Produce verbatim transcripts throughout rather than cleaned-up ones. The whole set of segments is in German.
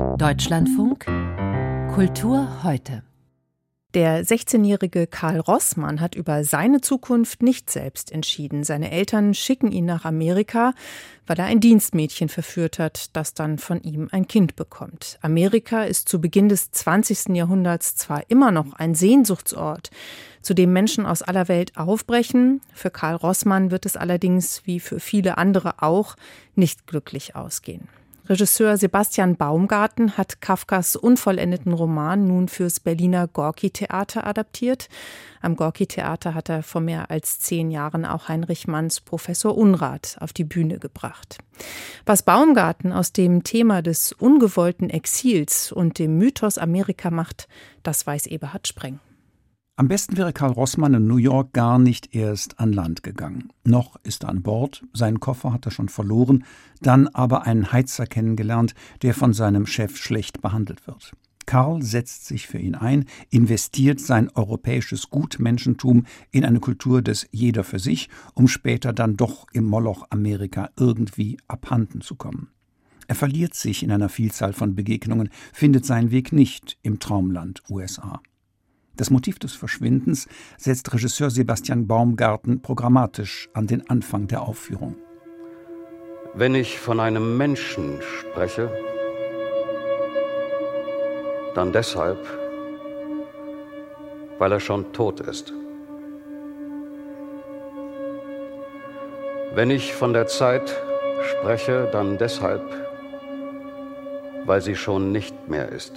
Deutschlandfunk Kultur heute. Der sechzehnjährige Karl Rossmann hat über seine Zukunft nicht selbst entschieden. Seine Eltern schicken ihn nach Amerika, weil er ein Dienstmädchen verführt hat, das dann von ihm ein Kind bekommt. Amerika ist zu Beginn des zwanzigsten Jahrhunderts zwar immer noch ein Sehnsuchtsort, zu dem Menschen aus aller Welt aufbrechen. Für Karl Rossmann wird es allerdings, wie für viele andere auch, nicht glücklich ausgehen. Regisseur Sebastian Baumgarten hat Kafkas unvollendeten Roman nun fürs Berliner Gorki-Theater adaptiert. Am Gorki-Theater hat er vor mehr als zehn Jahren auch Heinrich Manns Professor Unrat auf die Bühne gebracht. Was Baumgarten aus dem Thema des ungewollten Exils und dem Mythos Amerika macht, das weiß Eberhard Spreng. Am besten wäre Karl Rossmann in New York gar nicht erst an Land gegangen. Noch ist er an Bord, seinen Koffer hat er schon verloren, dann aber einen Heizer kennengelernt, der von seinem Chef schlecht behandelt wird. Karl setzt sich für ihn ein, investiert sein europäisches Gutmenschentum in eine Kultur des Jeder für sich, um später dann doch im Moloch Amerika irgendwie abhanden zu kommen. Er verliert sich in einer Vielzahl von Begegnungen, findet seinen Weg nicht im Traumland U S A. Das Motiv des Verschwindens setzt Regisseur Sebastian Baumgarten programmatisch an den Anfang der Aufführung. Wenn ich von einem Menschen spreche, dann deshalb, weil er schon tot ist. Wenn ich von der Zeit spreche, dann deshalb, weil sie schon nicht mehr ist.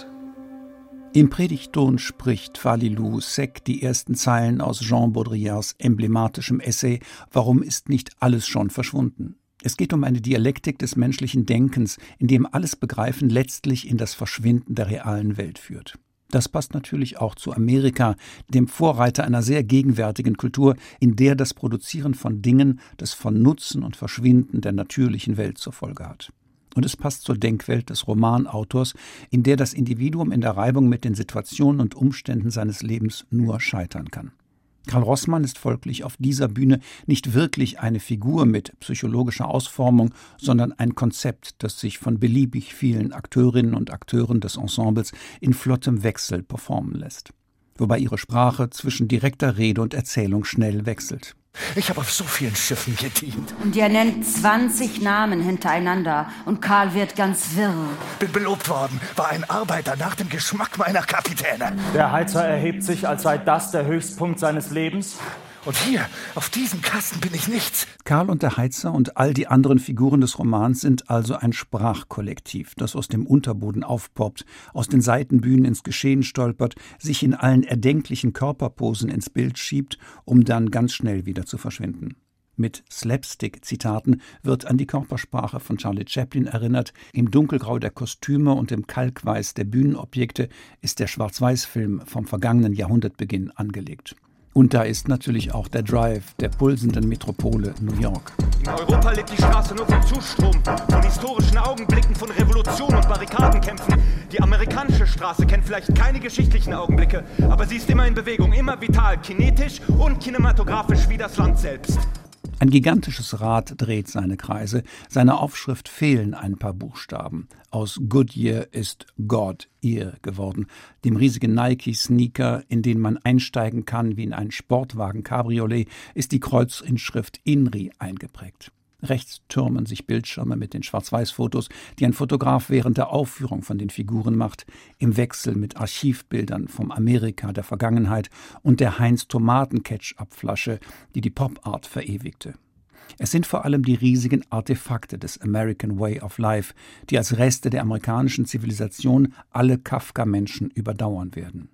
Im Predigtton spricht Falilou Sek die ersten Zeilen aus Jean Baudrillards emblematischem Essay »Warum ist nicht alles schon verschwunden?« Es geht um eine Dialektik des menschlichen Denkens, in dem alles Begreifen letztlich in das Verschwinden der realen Welt führt. Das passt natürlich auch zu Amerika, dem Vorreiter einer sehr gegenwärtigen Kultur, in der das Produzieren von Dingen das Vernutzen und Verschwinden der natürlichen Welt zur Folge hat. Und es passt zur Denkwelt des Romanautors, in der das Individuum in der Reibung mit den Situationen und Umständen seines Lebens nur scheitern kann. Karl Rossmann ist folglich auf dieser Bühne nicht wirklich eine Figur mit psychologischer Ausformung, sondern ein Konzept, das sich von beliebig vielen Akteurinnen und Akteuren des Ensembles in flottem Wechsel performen lässt. Wobei ihre Sprache zwischen direkter Rede und Erzählung schnell wechselt. Ich habe auf so vielen Schiffen gedient. Und ihr nennt zwanzig Namen hintereinander und Karl wird ganz wirr. Bin belobt worden, war ein Arbeiter nach dem Geschmack meiner Kapitäne. Der Heizer erhebt sich, als sei das der Höchstpunkt seines Lebens. Und hier, auf diesem Kasten bin ich nichts. Karl und der Heizer und all die anderen Figuren des Romans sind also ein Sprachkollektiv, das aus dem Unterboden aufpoppt, aus den Seitenbühnen ins Geschehen stolpert, sich in allen erdenklichen Körperposen ins Bild schiebt, um dann ganz schnell wieder zu verschwinden. Mit Slapstick-Zitaten wird an die Körpersprache von Charlie Chaplin erinnert. Im Dunkelgrau der Kostüme und im Kalkweiß der Bühnenobjekte ist der Schwarz-Weiß-Film vom vergangenen Jahrhundertbeginn angelegt. Und da ist natürlich auch der Drive der pulsenden Metropole New York. In Europa lebt die Straße nur vom Zustrom, von historischen Augenblicken, von Revolution und Barrikadenkämpfen. Die amerikanische Straße kennt vielleicht keine geschichtlichen Augenblicke, aber sie ist immer in Bewegung, immer vital, kinetisch und kinematografisch wie das Land selbst. Ein gigantisches Rad dreht seine Kreise, seiner Aufschrift fehlen ein paar Buchstaben. Aus Goodyear ist God-Ear geworden, dem riesigen Nike-Sneaker, in den man einsteigen kann wie in einen Sportwagen-Cabriolet, ist die Kreuzinschrift INRI eingeprägt. Rechts türmen sich Bildschirme mit den Schwarz-Weiß-Fotos, die ein Fotograf während der Aufführung von den Figuren macht, im Wechsel mit Archivbildern vom Amerika der Vergangenheit und der Heinz-Tomaten-Ketchup-Flasche, die die Pop-Art verewigte. Es sind vor allem die riesigen Artefakte des American Way of Life, die als Reste der amerikanischen Zivilisation alle Kafka-Menschen überdauern werden.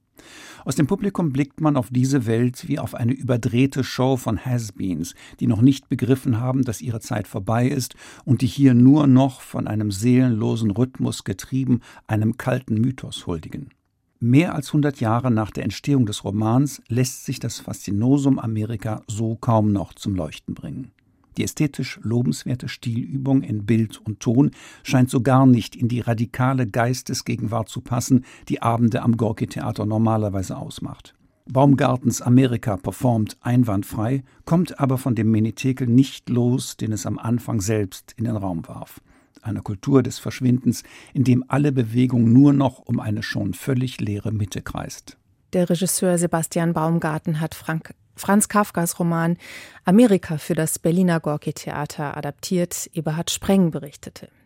Aus dem Publikum blickt man auf diese Welt wie auf eine überdrehte Show von Has-Beens, die noch nicht begriffen haben, dass ihre Zeit vorbei ist und die hier nur noch von einem seelenlosen Rhythmus getrieben einem kalten Mythos huldigen. Mehr als hundert Jahre nach der Entstehung des Romans lässt sich das Faszinosum Amerika so kaum noch zum Leuchten bringen. Die ästhetisch lobenswerte Stilübung in Bild und Ton scheint so gar nicht in die radikale Geistesgegenwart zu passen, die Abende am Gorki-Theater normalerweise ausmacht. Baumgartens Amerika performt einwandfrei, kommt aber von dem Menetekel nicht los, den es am Anfang selbst in den Raum warf. einer Kultur des Verschwindens, in dem alle Bewegung nur noch um eine schon völlig leere Mitte kreist. Der Regisseur Sebastian Baumgarten hat Frank, Franz Kafkas Roman Amerika für das Berliner Gorki-Theater adaptiert. Eberhard Spreng berichtete.